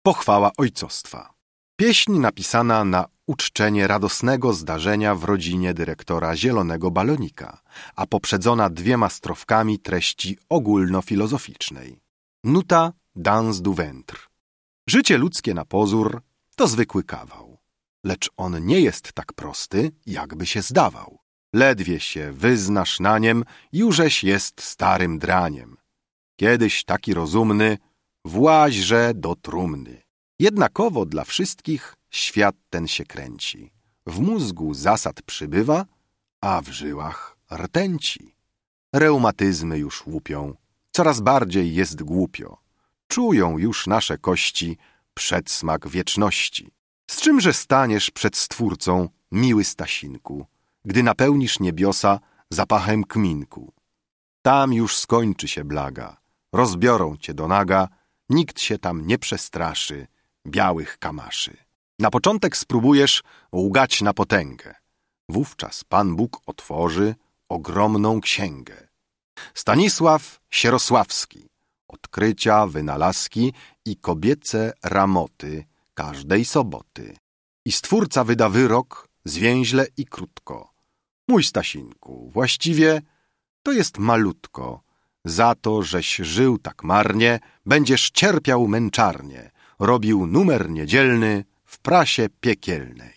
Pochwała ojcostwa. Pieśń napisana na uczczenie radosnego zdarzenia w rodzinie dyrektora Zielonego Balonika, a poprzedzona 2 strofkami treści ogólnofilozoficznej. Nuta dans du ventre. Życie ludzkie na pozór to zwykły kawał, lecz on nie jest tak prosty, jakby się zdawał. Ledwie się wyznasz na niem, jużeś jest starym draniem. Kiedyś taki rozumny, właźże do trumny. Jednakowo dla wszystkich świat ten się kręci. W mózgu zasad przybywa, a w żyłach rtęci. Reumatyzmy już łupią, coraz bardziej jest głupio. Czują już nasze kości przedsmak wieczności. Z czymże staniesz przed Stwórcą, miły Stasinku, gdy napełnisz niebiosa zapachem kminku? Tam już skończy się blaga, rozbiorą cię do naga, nikt się tam nie przestraszy białych kamaszy. Na początek spróbujesz łgać na potęgę. Wówczas Pan Bóg otworzy ogromną księgę. Stanisław Sierosławski. Odkrycia, wynalazki i kobiece ramoty każdej soboty. I Stwórca wyda wyrok zwięźle i krótko. Mój Stasinku, właściwie to jest malutko. Za to, żeś żył tak marnie, będziesz cierpiał męczarnie, robił numer niedzielny w prasie piekielnej.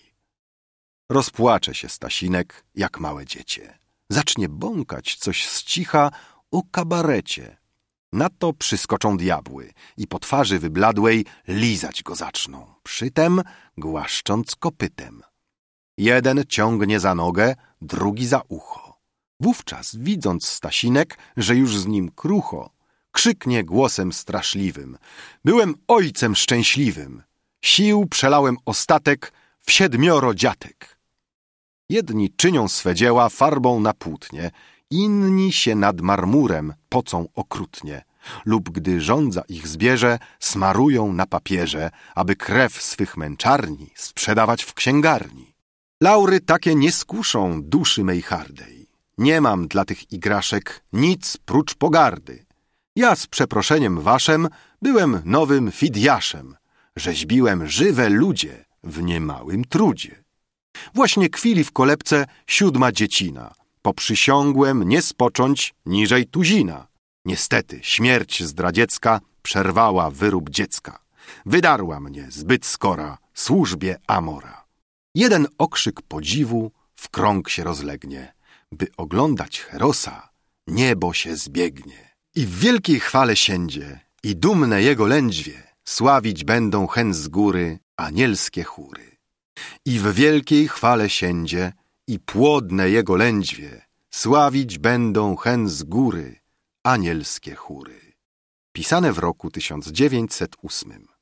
Rozpłacze się Stasinek jak małe dziecię. Zacznie bąkać coś z cicha o kabarecie. Na to przyskoczą diabły i po twarzy wybladłej lizać go zaczną, przytem głaszcząc kopytem. Jeden ciągnie za nogę, drugi za ucho. Wówczas, widząc Stasinek, że już z nim krucho, krzyknie głosem straszliwym: byłem ojcem szczęśliwym, sił przelałem ostatek w 7 dziatek. Jedni czynią swe dzieła farbą na płótnie, inni się nad marmurem pocą okrutnie, lub gdy żądza ich zbierze, smarują na papierze, aby krew swych męczarni sprzedawać w księgarni. Laury takie nie skuszą duszy mej hardej. Nie mam dla tych igraszek nic prócz pogardy. Ja z przeproszeniem waszem byłem nowym Fidiaszem, rzeźbiłem żywe ludzie w niemałym trudzie. Właśnie kwili w kolebce 7 dziecina. Poprzysiągłem nie spocząć niżej tuzina. Niestety śmierć zdradziecka przerwała wyrób dziecka. Wydarła mnie zbyt skora służbie Amora. Jeden okrzyk podziwu w krąg się rozlegnie. By oglądać Herosa, niebo się zbiegnie. I w wielkiej chwale siędzie, i dumne jego lędźwie sławić będą hen z góry anielskie chóry. I w wielkiej chwale siędzie, i płodne jego lędźwie sławić będą hen z góry anielskie chóry. Pisane w roku 1908.